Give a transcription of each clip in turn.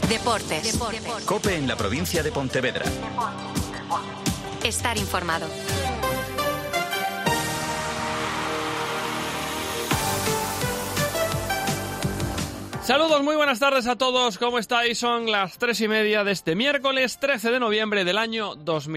Deportes. COPE en la provincia de Pontevedra. Estar informado. Saludos, muy buenas tardes a todos, ¿cómo estáis? Son las 3:30 de este miércoles 13 de noviembre del año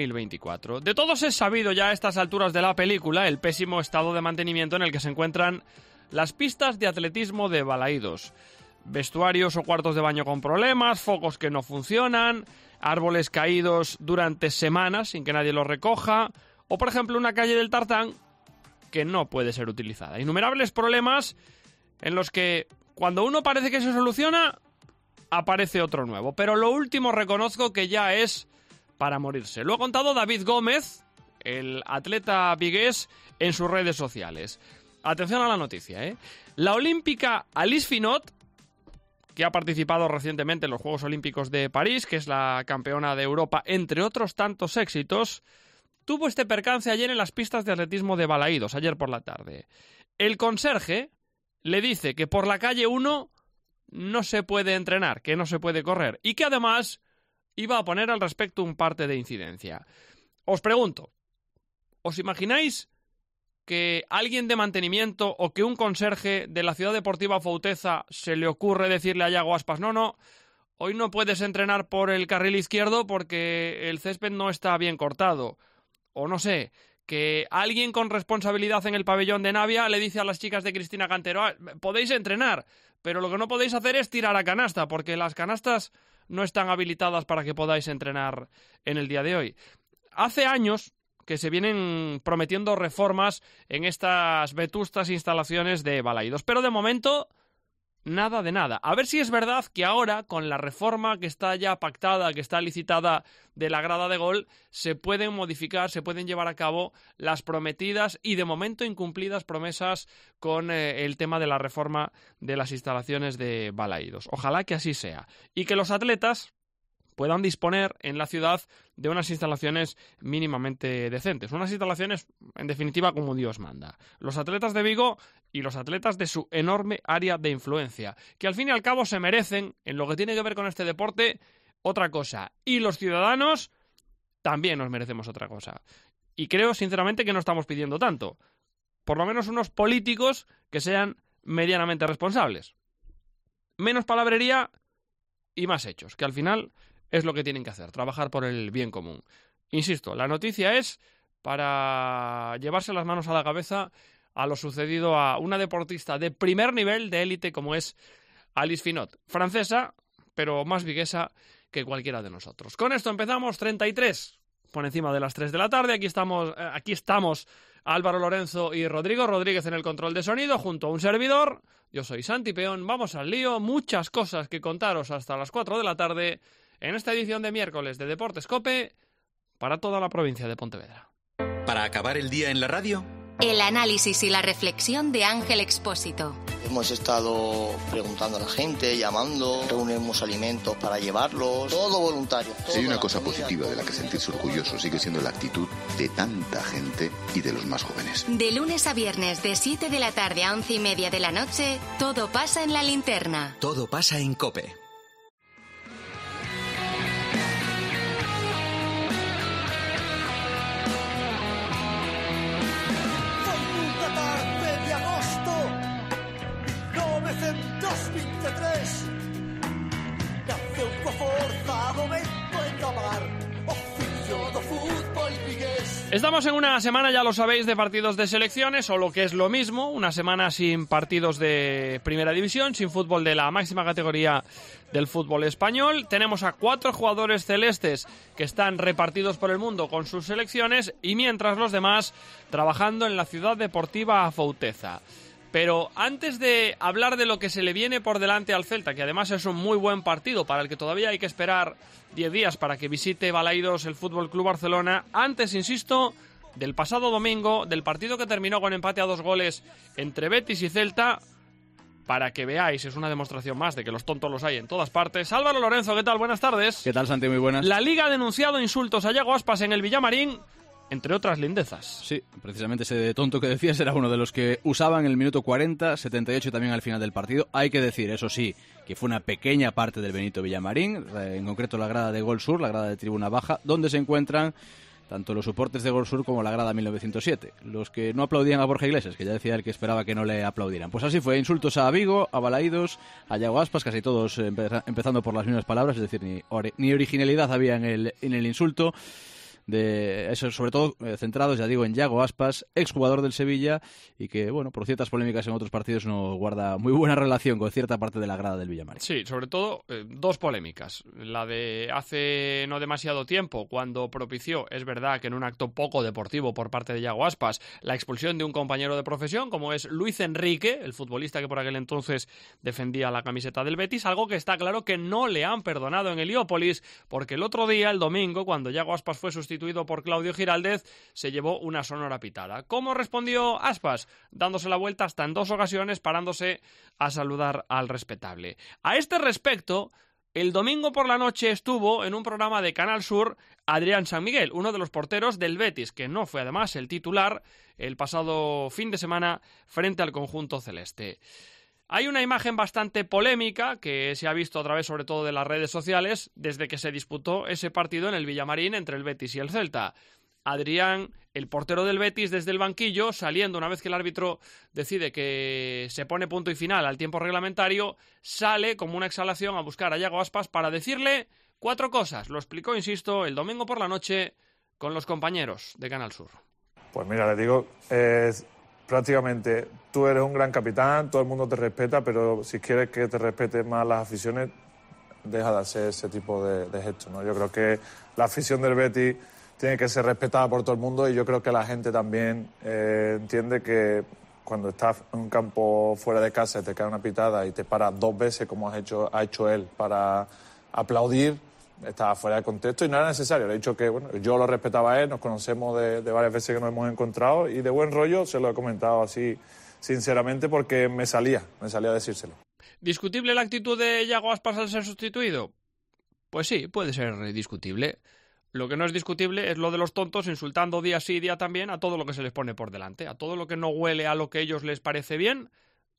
2024. De todos es sabido ya a estas alturas de la película el pésimo estado de mantenimiento en el que se encuentran las pistas de atletismo de Balaídos. Vestuarios o cuartos de baño con problemas, focos que no funcionan, árboles caídos durante semanas sin que nadie los recoja, o por ejemplo una calle del Tartán que no puede ser utilizada. Innumerables problemas en los que cuando uno parece que se soluciona, aparece otro nuevo. Pero lo último reconozco que ya es para morirse. Lo ha contado David Gómez, el atleta vigués, en sus redes sociales. Atención a la noticia, ¿eh? La olímpica Alice Finot, que ha participado recientemente en los Juegos Olímpicos de París, que es la campeona de Europa, entre otros tantos éxitos, tuvo este percance ayer en las pistas de atletismo de Balaídos, ayer por la tarde. El conserje le dice que por la calle 1 no se puede entrenar, que no se puede correr, y que además iba a poner al respecto un parte de incidencia. Os pregunto, ¿os imagináis que alguien de mantenimiento o que un conserje de la Ciudad Deportiva Fouteza se le ocurre decirle a Yago Aspas, no, hoy no puedes entrenar por el carril izquierdo porque el césped no está bien cortado? O no sé, que alguien con responsabilidad en el pabellón de Navia le dice a las chicas de Cristina Cantero, podéis entrenar, pero lo que no podéis hacer es tirar a canasta, porque las canastas no están habilitadas para que podáis entrenar en el día de hoy. Hace años que se vienen prometiendo reformas en estas vetustas instalaciones de Balaídos, pero de momento nada de nada. A ver si es verdad que ahora, con la reforma que está ya pactada, que está licitada de la grada de gol, se pueden modificar, se pueden llevar a cabo las prometidas y de momento incumplidas promesas con el tema de la reforma de las instalaciones de Balaídos. Ojalá que así sea. Y que los atletas puedan disponer en la ciudad de unas instalaciones mínimamente decentes. Unas instalaciones, en definitiva, como Dios manda. Los atletas de Vigo y los atletas de su enorme área de influencia, que al fin y al cabo se merecen, en lo que tiene que ver con este deporte, otra cosa. Y los ciudadanos también nos merecemos otra cosa. Y creo, sinceramente, que no estamos pidiendo tanto. Por lo menos unos políticos que sean medianamente responsables. Menos palabrería y más hechos, que al final es lo que tienen que hacer, trabajar por el bien común. Insisto, la noticia es para llevarse las manos a la cabeza a lo sucedido a una deportista de primer nivel de élite como es Alice Finot, francesa, pero más viguesa que cualquiera de nosotros. Con esto empezamos, 33 por encima de las 3 de la tarde. Aquí estamos Álvaro Lorenzo y Rodrigo Rodríguez en el control de sonido, junto a un servidor. Yo soy Santi Peón, vamos al lío, muchas cosas que contaros hasta las 4 de la tarde en esta edición de miércoles de Deportes COPE para toda la provincia de Pontevedra. Para acabar el día en la radio, el análisis y la reflexión de Ángel Expósito. Hemos estado preguntando a la gente, llamando, reunimos alimentos para llevarlos, todo voluntario. Si hay una cosa positiva de la que sentirse orgulloso, sigue siendo la actitud de tanta gente y de los más jóvenes. De lunes a viernes, de 7 de la tarde a 11:30 de la noche, todo pasa en la linterna. todo pasa en COPE. Estamos en una semana, ya lo sabéis, de partidos de selecciones, o lo que es lo mismo, una semana sin partidos de primera división, sin fútbol de la máxima categoría del fútbol español. Tenemos a 4 jugadores celestes que están repartidos por el mundo con sus selecciones, y mientras los demás trabajando en la Ciudad Deportiva Fouteza. Pero antes de hablar de lo que se le viene por delante al Celta, que además es un muy buen partido para el que todavía hay que esperar 10 días para que visite Balaídos el Fútbol Club Barcelona, antes, insisto, del pasado domingo, del partido que terminó con empate a 2 goles entre Betis y Celta, para que veáis, es una demostración más de que los tontos los hay en todas partes. Álvaro Lorenzo, ¿qué tal? Buenas tardes. ¿Qué tal, Santi? Muy buenas. La Liga ha denunciado insultos a Yago Aspas en el Villamarín entre otras lindezas. Sí, precisamente ese tonto que decías era uno de los que usaban el minuto 40, 78 también al final del partido. Hay que decir, eso sí, que fue una pequeña parte del Benito Villamarín, en concreto la grada de Gol Sur, la grada de Tribuna Baja, donde se encuentran tanto los soportes de Gol Sur como la grada 1907, los que no aplaudían a Borja Iglesias, que ya decía él que esperaba que no le aplaudieran. Pues así fue, insultos a Vigo, a Balaídos, a Yago Aspas, casi todos empezando por las mismas palabras, es decir, ni originalidad había en el insulto. De eso, sobre todo centrados, ya digo, en Yago Aspas, exjugador del Sevilla, y que, bueno, por ciertas polémicas en otros partidos no guarda muy buena relación con cierta parte de la grada del Villamarín. Sí, sobre todo dos polémicas. La de hace no demasiado tiempo, cuando propició, es verdad que en un acto poco deportivo por parte de Yago Aspas, la expulsión de un compañero de profesión, como es Luis Enrique, el futbolista que por aquel entonces defendía la camiseta del Betis, algo que está claro que no le han perdonado en Heliópolis, porque el otro día, el domingo, cuando Yago Aspas fue sustituido por Claudio Giraldez, se llevó una sonora pitada. ¿Cómo respondió Aspas? Dándose la vuelta hasta en 2 ocasiones, parándose a saludar al respetable. A este respecto, el domingo por la noche estuvo en un programa de Canal Sur Adrián San Miguel, uno de los porteros del Betis, que no fue además el titular el pasado fin de semana frente al conjunto celeste. Hay una imagen bastante polémica que se ha visto a través sobre todo de las redes sociales desde que se disputó ese partido en el Villamarín entre el Betis y el Celta. Adrián, el portero del Betis, desde el banquillo, saliendo una vez que el árbitro decide que se pone punto y final al tiempo reglamentario, sale como una exhalación a buscar a Yago Aspas para decirle 4 cosas. Lo explicó, insisto, el domingo por la noche con los compañeros de Canal Sur. Pues mira, le digo, prácticamente tú eres un gran capitán, todo el mundo te respeta, pero si quieres que te respeten más las aficiones, deja de hacer ese tipo de gestos, ¿no? Yo creo que la afición del Betis tiene que ser respetada por todo el mundo y yo creo que la gente también entiende que cuando estás en un campo fuera de casa y te cae una pitada y te para 2 veces como ha hecho él para aplaudir, estaba fuera de contexto y no era necesario. Le he dicho que bueno, yo lo respetaba a él, nos conocemos de varias veces que nos hemos encontrado y de buen rollo se lo he comentado así sinceramente porque me salía a decírselo. ¿Discutible la actitud de Yago Aspas al ser sustituido? Pues sí, puede ser discutible. Lo que no es discutible es lo de los tontos insultando día sí y día también a todo lo que se les pone por delante, a todo lo que no huele a lo que a ellos les parece bien,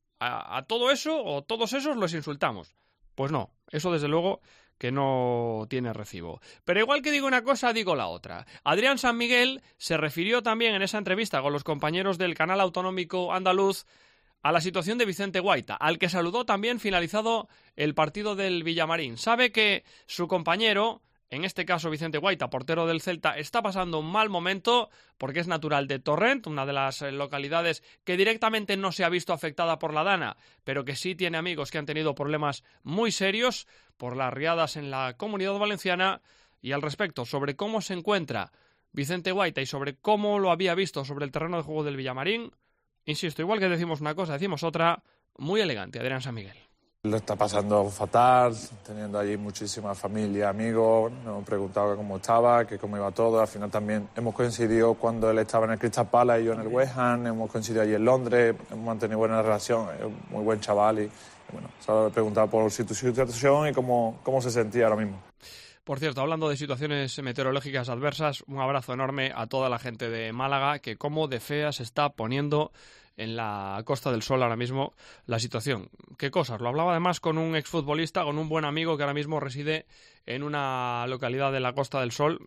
a todo eso o todos esos los insultamos. Pues no, eso desde luego que no tiene recibo. Pero igual que digo una cosa, digo la otra. Adrián San Miguel se refirió también en esa entrevista con los compañeros del canal autonómico andaluz a la situación de Vicente Guaita, al que saludó también finalizado el partido del Villamarín. Sabe que su compañero, en este caso Vicente Guaita, portero del Celta, está pasando un mal momento porque es natural de Torrent, una de las localidades que directamente no se ha visto afectada por la Dana, pero que sí tiene amigos que han tenido problemas muy serios por las riadas en la Comunidad Valenciana. Y al respecto, sobre cómo se encuentra Vicente Guaita y sobre cómo lo había visto sobre el terreno de juego del Villamarín, insisto, igual que decimos una cosa, decimos otra, muy elegante, Adrián San Miguel. Lo está pasando fatal, teniendo allí muchísima familia, amigos, nos hemos preguntado cómo estaba, que cómo iba todo. Al final también hemos coincidido cuando él estaba en el Crystal Palace y yo en el West Ham, hemos coincidido allí en Londres, hemos mantenido buena relación, es un muy buen chaval y bueno, solo le he preguntado por su situación y cómo se sentía ahora mismo. Por cierto, hablando de situaciones meteorológicas adversas, un abrazo enorme a toda la gente de Málaga, que como de fea se está poniendo en la Costa del Sol ahora mismo la situación. ¿Qué cosas? Lo hablaba además con un exfutbolista, con un buen amigo que ahora mismo reside en una localidad de la Costa del Sol.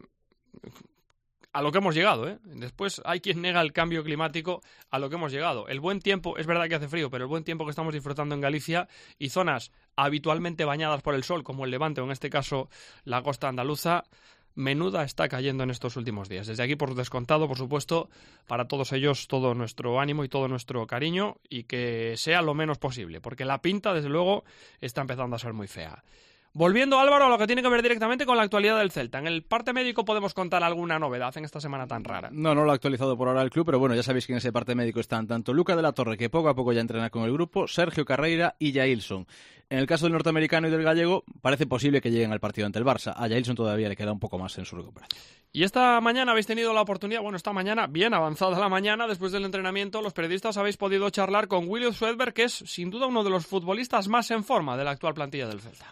A lo que hemos llegado, ¿eh? Después hay quien nega el cambio climático, a lo que hemos llegado. El buen tiempo, es verdad que hace frío, pero el buen tiempo que estamos disfrutando en Galicia y zonas habitualmente bañadas por el sol, como el Levante o en este caso la costa andaluza, menuda está cayendo en estos últimos días. Desde aquí, por descontado, por supuesto, para todos ellos todo nuestro ánimo y todo nuestro cariño y que sea lo menos posible, porque la pinta, desde luego, está empezando a ser muy fea. Volviendo, Álvaro, a lo que tiene que ver directamente con la actualidad del Celta. En el parte médico podemos contar alguna novedad en esta semana tan rara. No lo ha actualizado por ahora el club, pero bueno, ya sabéis que en ese parte médico están tanto Luca de la Torre, que poco a poco ya entrena con el grupo, Sergio Carreira y Jailson. En el caso del norteamericano y del gallego, parece posible que lleguen al partido ante el Barça. A Jailson todavía le queda un poco más en su recuperación. Y esta mañana habéis tenido la oportunidad, esta mañana, bien avanzada la mañana, después del entrenamiento, los periodistas habéis podido charlar con William Swedberg, que es sin duda uno de los futbolistas más en forma de la actual plantilla del Celta. Sí, el sueco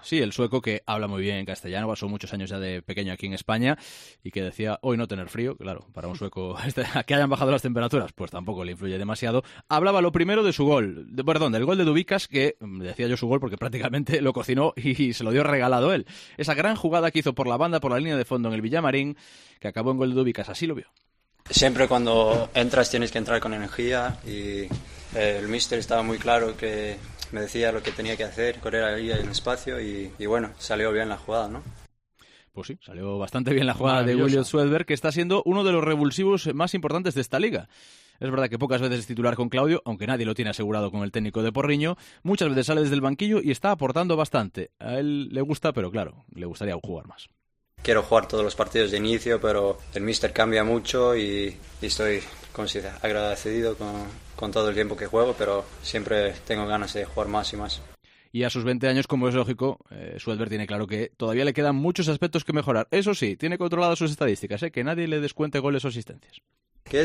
sueco que habla muy bien en castellano, pasó muchos años ya de pequeño aquí en España y que decía hoy no tener frío, claro, para un sueco que hayan bajado las temperaturas, pues tampoco le influye demasiado. Hablaba lo primero de su gol, del gol de Dubicas, que decía yo su gol porque prácticamente lo cocinó y se lo dio regalado él. Esa gran jugada que hizo por la banda, por la línea de fondo en el Villamarín, que acabó en gol de Dubicas, así lo vio. Siempre cuando entras tienes que entrar con energía y el míster estaba muy claro que me decía lo que tenía que hacer, correr ahí en el espacio y bueno, salió bien la jugada, ¿no? Pues sí, salió bastante bien la jugada de Williot Swedberg, que está siendo uno de los revulsivos más importantes de esta liga. Es verdad que pocas veces es titular con Claudio, aunque nadie lo tiene asegurado con el técnico de Porriño. Muchas veces sale desde el banquillo y está aportando bastante. A él le gusta, pero claro, le gustaría jugar más. Quiero jugar todos los partidos de inicio, pero el míster cambia mucho y estoy agradecido con todo el tiempo que juego, pero siempre tengo ganas de jugar más y más. Y a sus 20 años, como es lógico, Swedberg tiene claro que todavía le quedan muchos aspectos que mejorar. Eso sí, tiene controladas sus estadísticas, que nadie le descuente goles o asistencias. ¿Qué?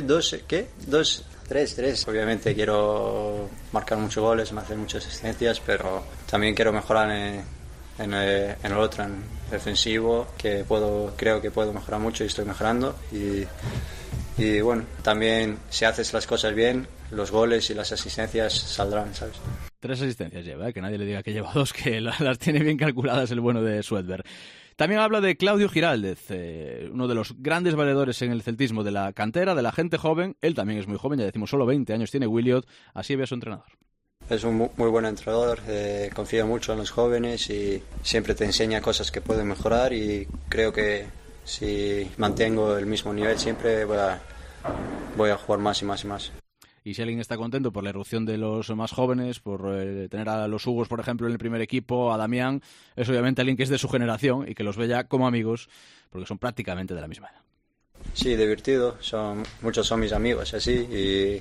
Tres. Obviamente quiero marcar muchos goles, hacer muchas asistencias, pero también quiero mejorar en el otro, en defensivo, que creo que puedo mejorar mucho y estoy mejorando. Y bueno, también si haces las cosas bien, los goles y las asistencias saldrán, ¿sabes? 3 asistencias lleva, que nadie le diga que lleva 2, que las tiene bien calculadas el bueno de Swedberg. También habla de Claudio Giraldez, uno de los grandes valedores en el celtismo de la cantera, de la gente joven. Él también es muy joven, ya decimos, solo 20 años tiene Williot, así ve a su entrenador. Es un muy buen entrenador, confía mucho en los jóvenes y siempre te enseña cosas que pueden mejorar y creo que si mantengo el mismo nivel siempre voy a jugar más y más y más. Y si alguien está contento por la irrupción de los más jóvenes, por tener a los Hugos, por ejemplo, en el primer equipo, a Damián, es obviamente alguien que es de su generación y que los ve ya como amigos, porque son prácticamente de la misma edad. Sí, divertido, muchos son mis amigos, así, y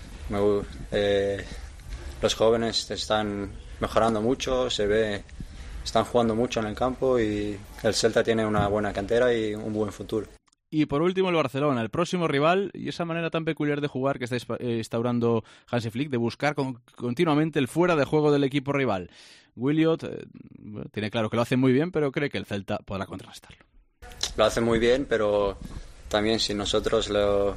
los jóvenes están mejorando mucho, están jugando mucho en el campo y el Celta tiene una buena cantera y un buen futuro. Y por último el Barcelona, el próximo rival, y esa manera tan peculiar de jugar que está instaurando Hansi Flick, de buscar continuamente el fuera de juego del equipo rival. Williot tiene claro que lo hace muy bien, pero cree que el Celta podrá contrarrestarlo. Lo hace muy bien, pero también si nosotros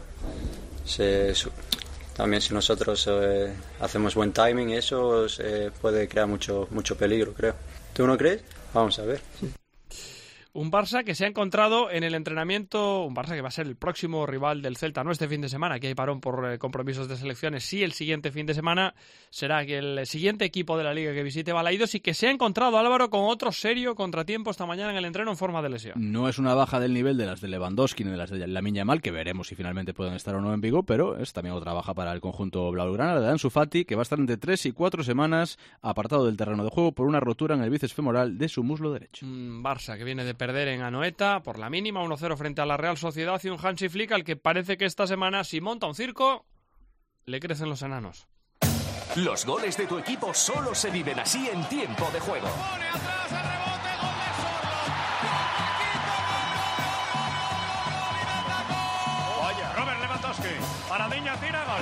hacemos buen timing, eso puede crear mucho peligro, creo. ¿Tú no crees? Vamos a ver. Sí. Un Barça que se ha encontrado en el entrenamiento, un Barça que va a ser el próximo rival del Celta, no este fin de semana, que hay parón por compromisos de selecciones, sí el siguiente fin de semana será que el siguiente equipo de la Liga que visite Balaidos y que se ha encontrado, Álvaro, con otro serio contratiempo esta mañana en el entreno en forma de lesión. No es una baja del nivel de las de Lewandowski ni de las de Lamine Yamal, que veremos si finalmente pueden estar o no en Vigo, pero es también otra baja para el conjunto blaugrana, la de Ansu Fati, que va a estar entre 3 y 4 semanas apartado del terreno de juego por una rotura en el bíceps femoral de su muslo derecho. Barça que viene de perder en Anoeta por la mínima, 1-0 frente a la Real Sociedad y un Hansi Flick al que parece que esta semana, si monta un circo, le crecen los enanos. Los goles de tu equipo solo se viven así en tiempo de juego. Pone atrás el rebote, gol de Sorlo. Vaya, Robert Lewandowski. Paradiña tira, gol.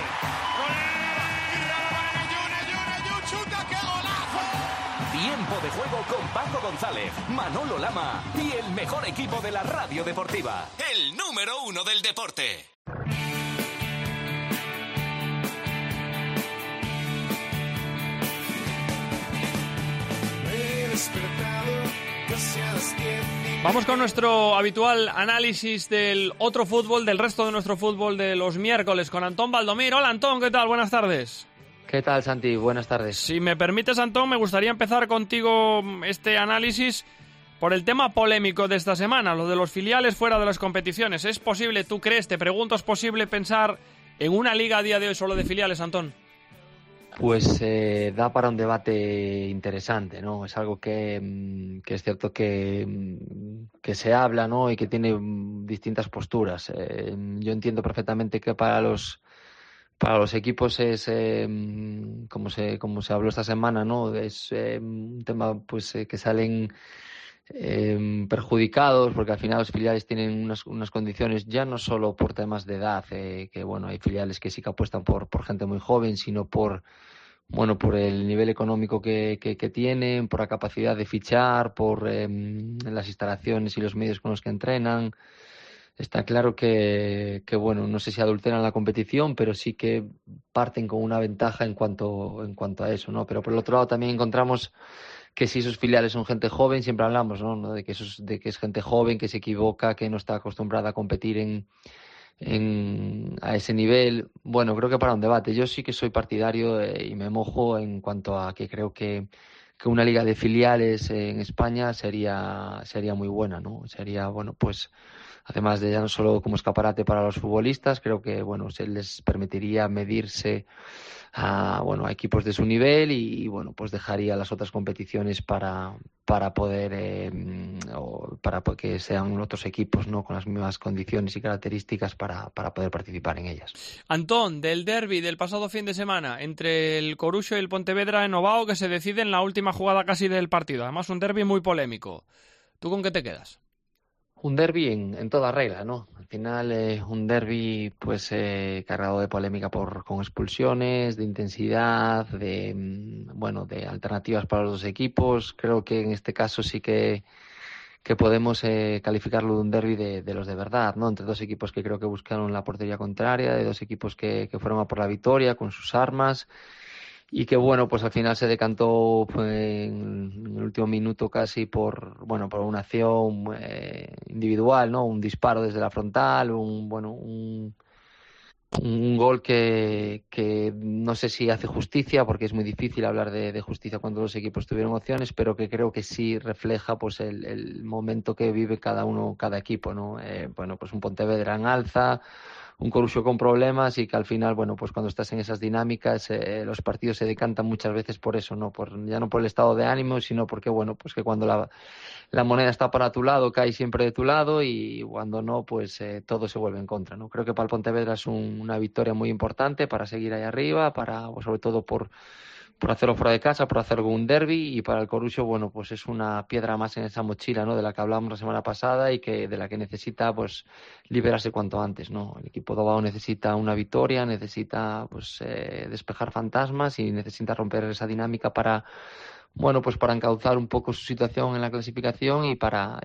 Chuta, qué golazo. Tiempo de juego con Paco González, Manolo Lama y el mejor equipo de la radio deportiva. El número 1 del deporte. Vamos con nuestro habitual análisis del otro fútbol, del resto de nuestro fútbol de los miércoles con Antón Baldomir. Hola Antón, ¿qué tal? Buenas tardes. ¿Qué tal, Santi? Buenas tardes. Si me permites, Antón, me gustaría empezar contigo este análisis por el tema polémico de esta semana, lo de los filiales fuera de las competiciones. ¿Es posible, tú crees, te pregunto, es posible pensar en una liga a día de hoy solo de filiales, Antón? Pues da para un debate interesante, ¿no? Es algo que es cierto que se habla, ¿no? Y que tiene distintas posturas. Yo entiendo perfectamente que para los equipos es como se habló esta semana, ¿no? Es un tema pues que salen perjudicados porque al final los filiales tienen unas condiciones ya no solo por temas de edad, que bueno, hay filiales que sí que apuestan por gente muy joven, sino por bueno, por el nivel económico que tienen, por la capacidad de fichar, por las instalaciones y los medios con los que entrenan. Está claro que bueno, no sé si adulteran la competición, pero sí que parten con una ventaja en cuanto a eso, ¿no? Pero por el otro lado también encontramos que si esos filiales son gente joven, siempre hablamos, ¿no? De que es gente joven, que se equivoca, que no está acostumbrada a competir a ese nivel. Bueno, creo que para un debate. Yo sí que soy partidario y me mojo en cuanto a que creo que una liga de filiales en España sería muy buena, ¿no? Sería, bueno, pues además de ya no solo como escaparate para los futbolistas, creo que, bueno, se les permitiría medirse a equipos de su nivel y bueno, pues dejaría las otras competiciones para poder o para que sean otros equipos, ¿no?, con las mismas condiciones y características para poder participar en ellas. Antón, del derbi del pasado fin de semana entre el Coruxo y el Pontevedra en Ovao, que se decide en la última jugada casi del partido, además un derbi muy polémico. ¿Tú con qué te quedas? Un derbi en toda regla, ¿no? Al final un derbi pues cargado de polémica con expulsiones, de intensidad, de alternativas para los dos equipos. Creo que en este caso sí que podemos calificarlo de un derbi de los de verdad, ¿no? Entre dos equipos que creo que buscaron la portería contraria, de dos equipos que fueron a por la victoria con sus armas. Y que bueno, pues al final se decantó en el último minuto casi por una acción individual, ¿no? Un disparo desde la frontal, un gol que no sé si hace justicia, porque es muy difícil hablar de justicia cuando los equipos tuvieron opciones, pero que creo que sí refleja pues el momento que vive cada equipo, ¿no? Pues un Pontevedra en alza, un Coruxo con problemas, y que al final, bueno, pues cuando estás en esas dinámicas, los partidos se decantan muchas veces por eso, ¿no? Ya no por el estado de ánimo, sino porque, bueno, pues que cuando la moneda está para tu lado, cae siempre de tu lado, y cuando no, pues todo se vuelve en contra, ¿no? Creo que para el Pontevedra es una victoria muy importante para seguir ahí arriba, sobre todo por hacerlo fuera de casa, por hacerlo un derbi, y para el Coruxo, bueno, pues es una piedra más en esa mochila, ¿no?, de la que hablamos la semana pasada y de la que necesita pues liberarse cuanto antes, ¿no? El equipo de Ovao necesita una victoria, necesita pues despejar fantasmas y necesita romper esa dinámica para encauzar un poco su situación en la clasificación y para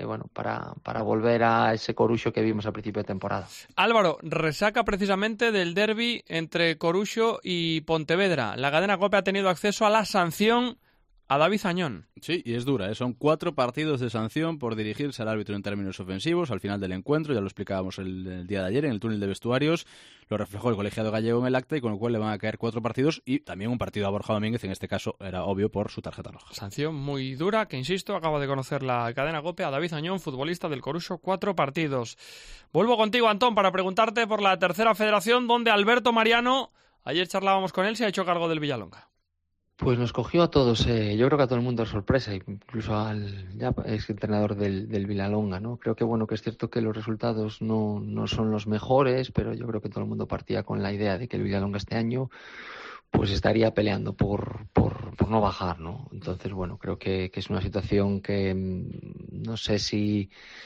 volver a ese Coruxo que vimos al principio de temporada. Álvaro, resaca precisamente del derbi entre Coruxo y Pontevedra. La cadena COPE ha tenido acceso a la sanción a David Añón. Sí, y es dura, ¿eh? Son 4 partidos de sanción por dirigirse al árbitro en términos ofensivos al final del encuentro. Ya lo explicábamos el día de ayer en el túnel de vestuarios. Lo reflejó el colegiado gallego en el acta, y con lo cual le van a caer 4 partidos y también un partido a Borja Domínguez, en este caso era obvio por su tarjeta roja. Sanción muy dura que, insisto, acaba de conocer la cadena COPE a David Añón, futbolista del Coruxo, 4 partidos. Vuelvo contigo, Antón, para preguntarte por la tercera federación, donde Alberto Mariano, ayer charlábamos con él, se ha hecho cargo del Villalonga. Pues nos cogió a todos, yo creo que a todo el mundo de sorpresa, incluso al ya ex entrenador del Villalonga, ¿no? Creo que bueno, que es cierto que los resultados no son los mejores, pero yo creo que todo el mundo partía con la idea de que el Villalonga este año pues estaría peleando por no bajar, ¿no? Entonces, bueno, creo que es una situación que no sé si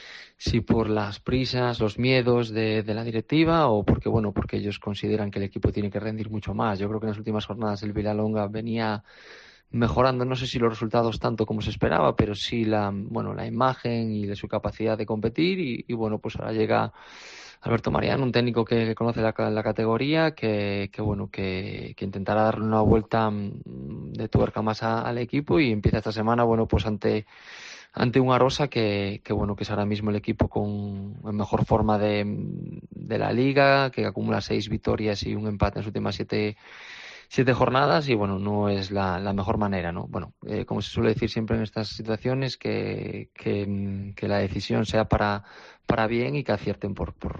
por las prisas, los miedos de la directiva, o porque ellos consideran que el equipo tiene que rendir mucho más. Yo creo que en las últimas jornadas el Villalonga venía mejorando, no sé si los resultados tanto como se esperaba, pero sí la imagen y de su capacidad de competir, y bueno, pues ahora llega Alberto Mariano, un técnico que conoce la categoría, que intentará darle una vuelta de tuerca más al equipo, y empieza esta semana, bueno, pues ante un Arosa que es ahora mismo el equipo con mejor forma de la liga, que acumula 6 victorias y un empate en las últimas 7 jornadas, y bueno, no es la mejor manera, ¿no? Bueno, como se suele decir siempre en estas situaciones, que la decisión sea para bien, y que acierten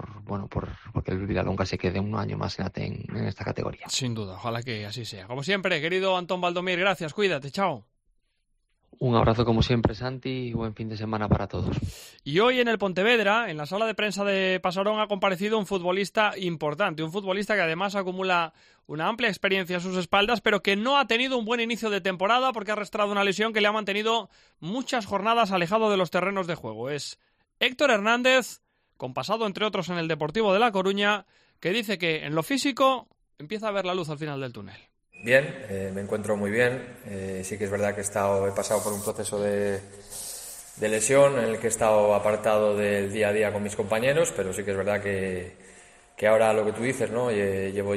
porque el Villalonga se quede un año más en esta categoría. Sin duda, ojalá que así sea. Como siempre, querido Antón Baldomir, gracias, cuídate, chao. Un abrazo como siempre, Santi, y buen fin de semana para todos. Y hoy en el Pontevedra, en la sala de prensa de Pasarón, ha comparecido un futbolista importante, un futbolista que además acumula una amplia experiencia a sus espaldas, pero que no ha tenido un buen inicio de temporada porque ha arrastrado una lesión que le ha mantenido muchas jornadas alejado de los terrenos de juego. Es Héctor Hernández, con pasado entre otros en el Deportivo de La Coruña, que dice que en lo físico empieza a ver la luz al final del túnel. Bien, me encuentro muy bien. Sí que es verdad que he pasado por un proceso de lesión en el que he estado apartado del día a día con mis compañeros, pero sí que es verdad que ahora lo que tú dices, ¿no? Llevo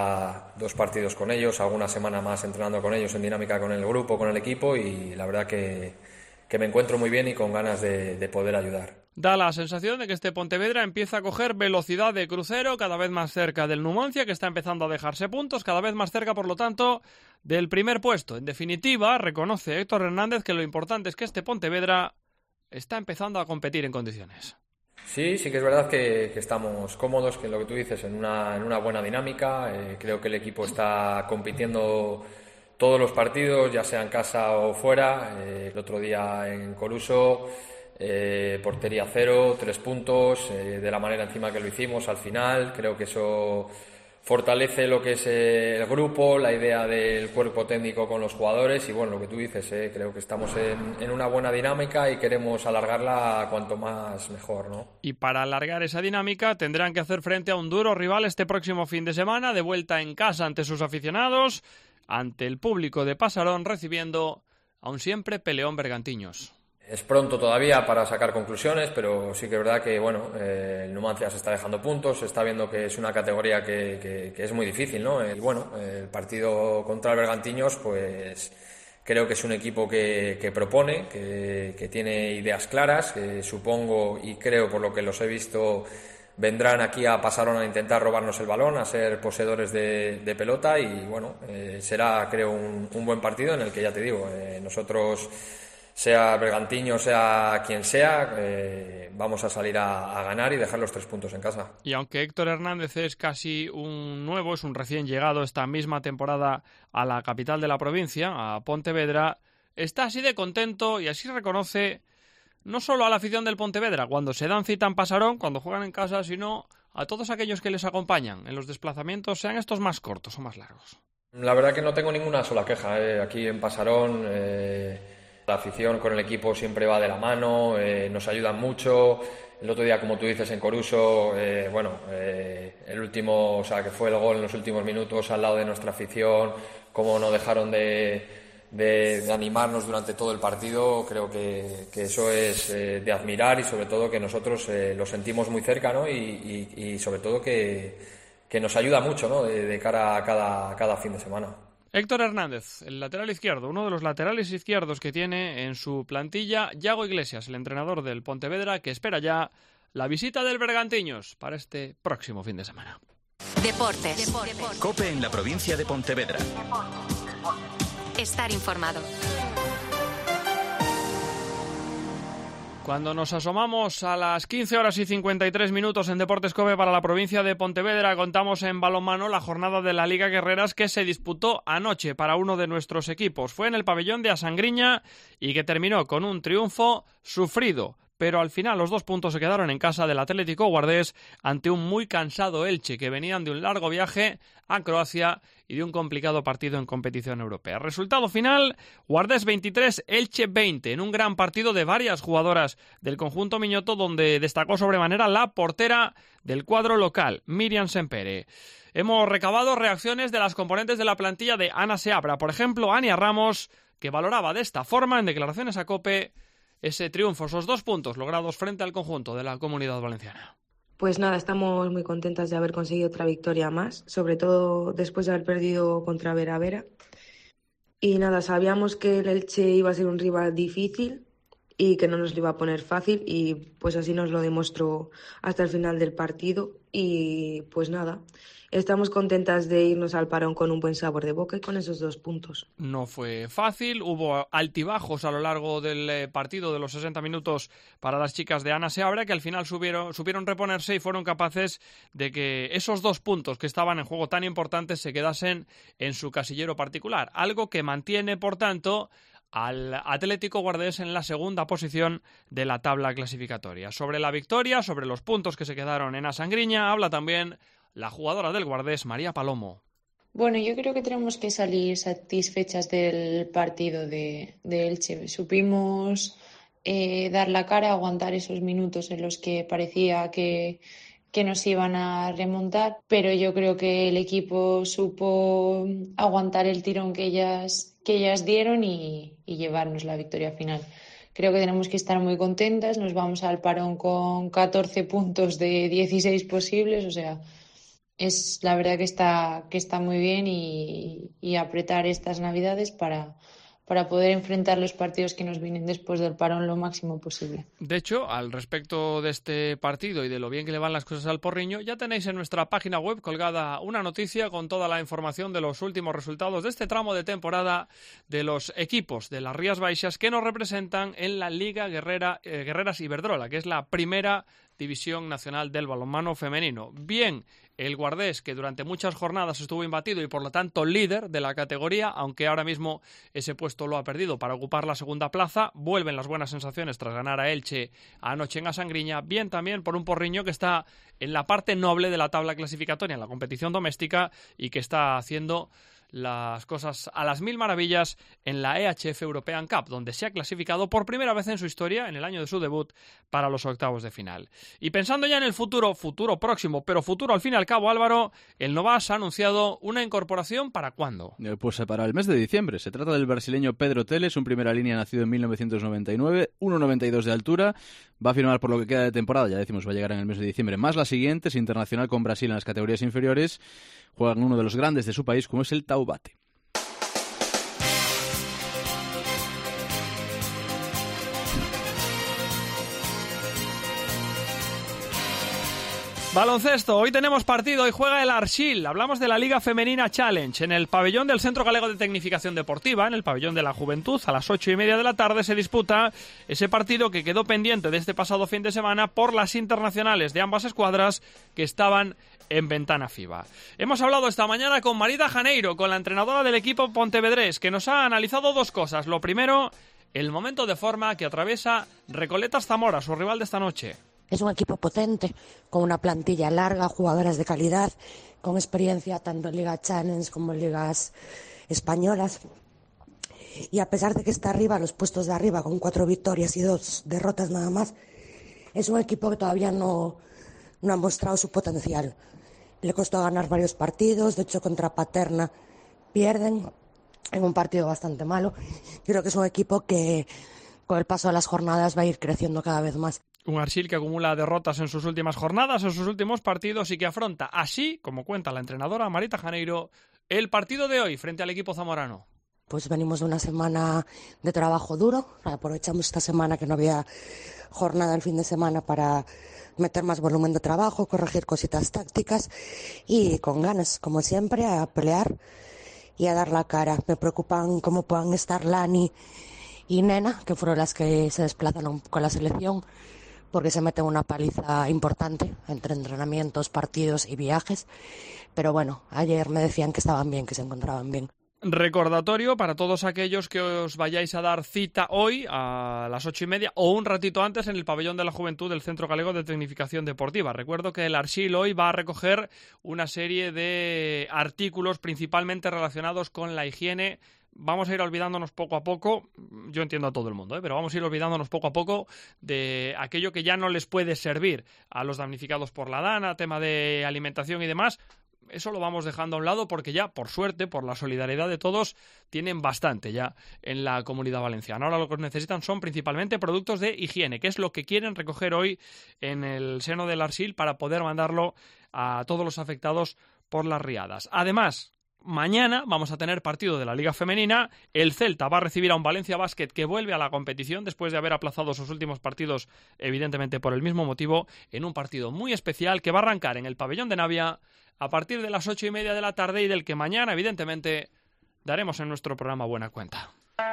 ya 2 partidos con ellos, alguna semana más entrenando con ellos en dinámica con el grupo, con el equipo, y la verdad que me encuentro muy bien y con ganas de poder ayudar. Da la sensación de que este Pontevedra empieza a coger velocidad de crucero, cada vez más cerca del Numancia, que está empezando a dejarse puntos, cada vez más cerca, por lo tanto, del primer puesto. En definitiva, reconoce Héctor Hernández que lo importante es que este Pontevedra está empezando a competir en condiciones. Sí que es verdad que estamos cómodos, que lo que tú dices, en una buena dinámica. Creo que el equipo está compitiendo todos los partidos, ya sea en casa o fuera. El otro día en Coruso, portería 0, 3 puntos, de la manera encima que lo hicimos al final. Creo que eso fortalece lo que es el grupo, la idea del cuerpo técnico con los jugadores, y bueno, lo que tú dices, creo que estamos en una buena dinámica y queremos alargarla cuanto más mejor, ¿no? Y para alargar esa dinámica tendrán que hacer frente a un duro rival este próximo fin de semana, de vuelta en casa ante sus aficionados, ante el público de Pasarón, recibiendo a un siempre peleón Bergantiños. Es pronto todavía para sacar conclusiones, pero sí que es verdad que el Numancia se está dejando puntos, se está viendo que es una categoría que es muy difícil, ¿no? El partido contra el Bergantiños, pues creo que es un equipo que propone, que tiene ideas claras, que supongo y creo, por lo que los he visto, vendrán aquí a Pasarón a intentar robarnos el balón, a ser poseedores de pelota, y será, creo, un buen partido en el que, ya te digo, nosotros, sea Bergantiño, sea quien sea, vamos a salir a ganar y dejar los 3 puntos en casa. Y aunque Héctor Hernández es casi un nuevo, es un recién llegado esta misma temporada a la capital de la provincia, a Pontevedra, está así de contento y así reconoce no solo a la afición del Pontevedra cuando se dan cita en Pasarón, cuando juegan en casa, sino a todos aquellos que les acompañan en los desplazamientos, sean estos más cortos o más largos. La verdad que no tengo ninguna sola queja. Aquí en Pasarón la afición con el equipo siempre va de la mano, nos ayudan mucho. El otro día, como tú dices, en Coruso, el último, que fue el gol en los últimos minutos al lado de nuestra afición, cómo no dejaron de animarnos durante todo el partido. Creo que eso es de admirar, y sobre todo que nosotros lo sentimos muy cerca, ¿no? Y sobre todo que nos ayuda mucho, ¿no? De cara a cada fin de semana. Héctor Hernández, el lateral izquierdo, uno de los laterales izquierdos que tiene en su plantilla Yago Iglesias, el entrenador del Pontevedra, que espera ya la visita del Bergantiños para este próximo fin de semana. Deportes. COPE en la provincia de Pontevedra. Estar informado. Cuando nos asomamos a las 15:53 en Deportes COPE para la provincia de Pontevedra, contamos en balonmano la jornada de la Liga Guerreras que se disputó anoche para uno de nuestros equipos. Fue en el pabellón de Asangriña y que terminó con un triunfo sufrido, pero al final los 2 puntos se quedaron en casa del Atlético Guardés ante un muy cansado Elche, que venían de un largo viaje a Croacia y de un complicado partido en competición europea. Resultado final, Guardés 23, Elche 20, en un gran partido de varias jugadoras del conjunto miñoto, donde destacó sobremanera la portera del cuadro local, Miriam Sempere. Hemos recabado reacciones de las componentes de la plantilla de Ana Seabra. Por ejemplo, Ania Ramos, que valoraba de esta forma en declaraciones a COPE ese triunfo, esos 2 puntos logrados frente al conjunto de la Comunidad Valenciana. Pues nada, estamos muy contentas de haber conseguido otra victoria más, sobre todo después de haber perdido contra Vera Vera. Y nada, sabíamos que el Elche iba a ser un rival difícil y que no nos lo iba a poner fácil, y pues así nos lo demostró hasta el final del partido. Y pues nada, estamos contentas de irnos al parón con un buen sabor de boca y con esos 2 puntos. No fue fácil, hubo altibajos a lo largo del partido de los 60 minutos para las chicas de Ana Seabra, que al final supieron reponerse y fueron capaces de que esos 2 puntos que estaban en juego tan importantes se quedasen en su casillero particular, algo que mantiene, por tanto, al Atlético Guardés en la segunda posición de la tabla clasificatoria. Sobre la victoria, sobre los puntos que se quedaron en Asangriña, habla también la jugadora del Guardés, María Palomo. Bueno, yo creo que tenemos que salir satisfechas del partido de Elche. Supimos dar la cara, aguantar esos minutos en los que parecía que nos iban a remontar, pero yo creo que el equipo supo aguantar el tirón que ellas dieron y llevarnos la victoria final. Creo que tenemos que estar muy contentas, nos vamos al parón con 14 puntos de 16 posibles, o sea, es la verdad que está muy bien y apretar estas Navidades para poder enfrentar los partidos que nos vienen después del parón lo máximo posible. De hecho, al respecto de este partido y de lo bien que le van las cosas al Porriño, ya tenéis en nuestra página web colgada una noticia con toda la información de los últimos resultados de este tramo de temporada de los equipos de las Rías Baixas que nos representan en la Liga Guerreras Iberdrola, que es la primera división nacional del balonmano femenino. Bien, el Guardés, que durante muchas jornadas estuvo imbatido y por lo tanto líder de la categoría, aunque ahora mismo ese puesto lo ha perdido para ocupar la segunda plaza, vuelven las buenas sensaciones tras ganar a Elche anoche en Asangriña. Bien también por un Porriño que está en la parte noble de la tabla clasificatoria en la competición doméstica y que está haciendo las cosas a las mil maravillas en la EHF European Cup, donde se ha clasificado por primera vez en su historia, en el año de su debut, para los octavos de final. Y pensando ya en el futuro próximo, pero futuro al fin y al cabo, Álvaro, el Novas ha anunciado una incorporación ¿para cuándo? Pues para el mes de diciembre. Se trata del brasileño Pedro Teles, un primera línea nacido en 1999, 1,92 de altura. Va a firmar por lo que queda de temporada, ya decimos, va a llegar en el mes de diciembre, más la siguiente, es internacional con Brasil en las categorías inferiores. Juega en uno de los grandes de su país, como es el Taubate. Baloncesto, hoy tenemos partido y juega el Arxil. Hablamos de la Liga Femenina Challenge. En el pabellón del Centro Galego de Tecnificación Deportiva, en el pabellón de la Juventud, a las 8:30 de la tarde se disputa ese partido que quedó pendiente de este pasado fin de semana por las internacionales de ambas escuadras que estaban en ventana FIBA. Hemos hablado esta mañana con Marita Janeiro, con la entrenadora del equipo pontevedrés, que nos ha analizado dos cosas. Lo primero, el momento de forma que atraviesa Recoletas Zamora, su rival de esta noche. Es un equipo potente, con una plantilla larga, jugadoras de calidad, con experiencia tanto en Liga Challenge como en ligas españolas. Y a pesar de que está arriba, los puestos de arriba, con 4 victorias y 2 derrotas nada más, es un equipo que todavía no ha mostrado su potencial. Le costó ganar varios partidos, de hecho contra Paterna pierden en un partido bastante malo. Creo que es un equipo que con el paso de las jornadas va a ir creciendo cada vez más. Un Arxil que acumula derrotas en sus últimas jornadas, en sus últimos partidos y que afronta así, como cuenta la entrenadora Marita Janeiro, el partido de hoy frente al equipo zamorano. Pues venimos de una semana de trabajo duro, aprovechamos esta semana que no había jornada el fin de semana para meter más volumen de trabajo, corregir cositas tácticas y con ganas, como siempre, a pelear y a dar la cara. Me preocupan cómo puedan estar Lani y Nena, que fueron las que se desplazaron con la selección, porque se mete una paliza importante entre entrenamientos, partidos y viajes. Pero bueno, ayer me decían que estaban bien, que se encontraban bien. Recordatorio para todos aquellos que os vayáis a dar cita hoy a las 8:30 o un ratito antes en el pabellón de la Juventud del Centro Galego de Tecnificación Deportiva. Recuerdo que el Arxil hoy va a recoger una serie de artículos principalmente relacionados con la higiene. Vamos a ir olvidándonos poco a poco, yo entiendo a todo el mundo, pero vamos a ir olvidándonos poco a poco de aquello que ya no les puede servir a los damnificados por la DANA, tema de alimentación y demás. Eso lo vamos dejando a un lado porque ya, por suerte, por la solidaridad de todos, tienen bastante ya en la Comunidad Valenciana. Ahora lo que necesitan son principalmente productos de higiene, que es lo que quieren recoger hoy en el seno del Arxil para poder mandarlo a todos los afectados por las riadas. Además, mañana vamos a tener partido de la Liga Femenina. El Celta va a recibir a un Valencia Basket que vuelve a la competición después de haber aplazado sus últimos partidos, evidentemente por el mismo motivo, en un partido muy especial que va a arrancar en el pabellón de Navia a partir de las 8:30 de la tarde y del que mañana, evidentemente, daremos en nuestro programa buena cuenta.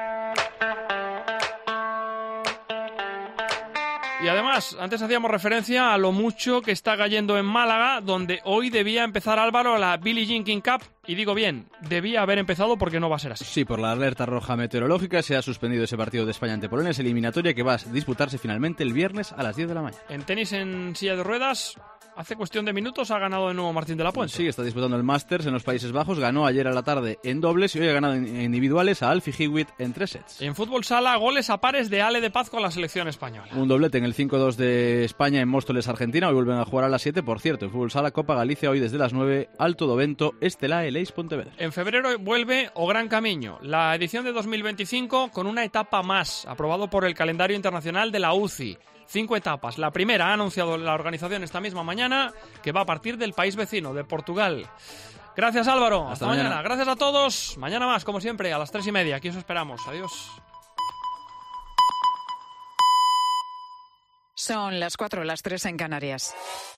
Y además, antes hacíamos referencia a lo mucho que está cayendo en Málaga, donde hoy debía empezar, Álvaro, la Billie Jean King Cup. Y digo bien, debía haber empezado porque no va a ser así. Sí, por la alerta roja meteorológica se ha suspendido ese partido de España ante Polonia, esa eliminatoria que va a disputarse finalmente el viernes a las 10 de la mañana. En tenis en silla de ruedas, hace cuestión de minutos ha ganado de nuevo Martín de la Puente. Sí, está disputando el Masters en los Países Bajos, ganó ayer a la tarde en dobles y hoy ha ganado en individuales a Alfie Hewitt en 3 sets. En fútbol sala, goles a pares de Ale de Paz con la selección española. Un doblete en el 5-2 de España en Móstoles, Argentina. Hoy vuelven a jugar a las 7, por cierto. En fútbol sala, Copa Galicia, hoy desde las 9, Alto do Vento, Estelae, Leis, Pontevedra. En febrero vuelve O Gran Camino, la edición de 2025 con una etapa más, aprobado por el calendario internacional de la UCI. 5 etapas. La primera ha anunciado la organización esta misma mañana, que va a partir del país vecino, de Portugal. Gracias, Álvaro. Hasta mañana. Gracias a todos. Mañana más, como siempre, a las 3:30. Aquí os esperamos. Adiós. Son las 4, las 3 en Canarias.